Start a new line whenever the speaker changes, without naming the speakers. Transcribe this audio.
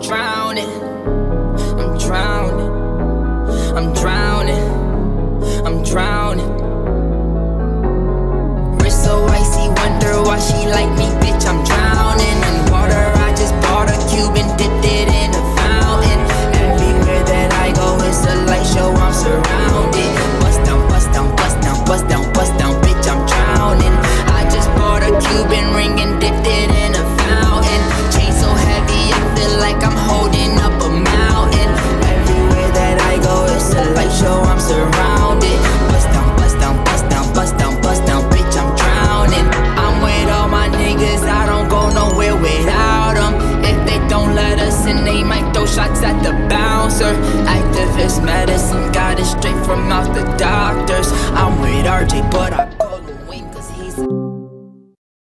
drowning, I'm drowning, I'm drowning, I'm drowning. Wrist so icy, wonder why she like me, bitch, I'm drowning. In water, I just bought a cube and dipped it in a fountain. Everywhere that I go, it's a light show, I'm surrounded. Bust down, bust down, bust down, bust down, bust down, bitch, I'm drowning. I just bought a Cuban ring and dipped it in a fountain. Chain so heavy, I feel like I'm holding up a mountain. Everywhere that I go, it's a light show, I'm surrounded. Bust down, bust down, bust down, bust down, bust down, bitch, I'm drowning. I'm with all my niggas, I don't go nowhere without them. If they don't let us in, they might throw shots at the bouncer. Activist medicine, got it straight from out the doctors. I'm with RJ, but I call him Wayne cause he's